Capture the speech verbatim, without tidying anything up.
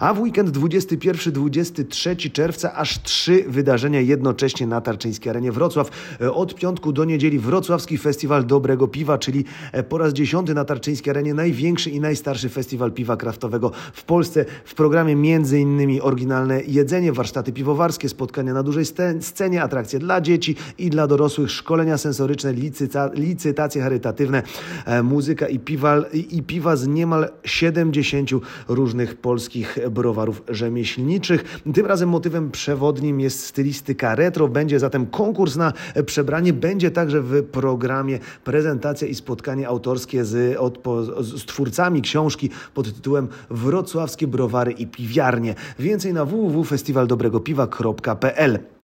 A w weekend dwudziestego pierwszego do dwudziestego trzeciego czerwca aż trzy wydarzenia jednocześnie na Tarczyńskiej Arenie Wrocław. Od piątku do niedzieli Wrocławski Festiwal Dobrego Piwa, czyli po raz dziesiąty na Tarczyńskiej Arenie największy i najstarszy festiwal piwa kraftowego w Polsce. W programie między innymi oryginalne jedzenie, warsztaty piwowarskie, spotkania na dużej scenie, atrakcje dla dzieci i dla dorosłych, szkolenia sensoryczne, licyta, licytacje charytatywne, e, muzyka i piwa, i, i piwa z niemal siedemdziesięciu różnych polskich browarów rzemieślniczych. Tym razem motywem przewodnim jest stylistyka retro. Będzie zatem konkurs na przebranie. Będzie także w programie prezentacja i spotkanie autorskie z, od, z twórcami książki pod tytułem Wrocławskie browary i piwiarnie. Więcej na w w w kropka festiwal dobrego piwa kropka p l.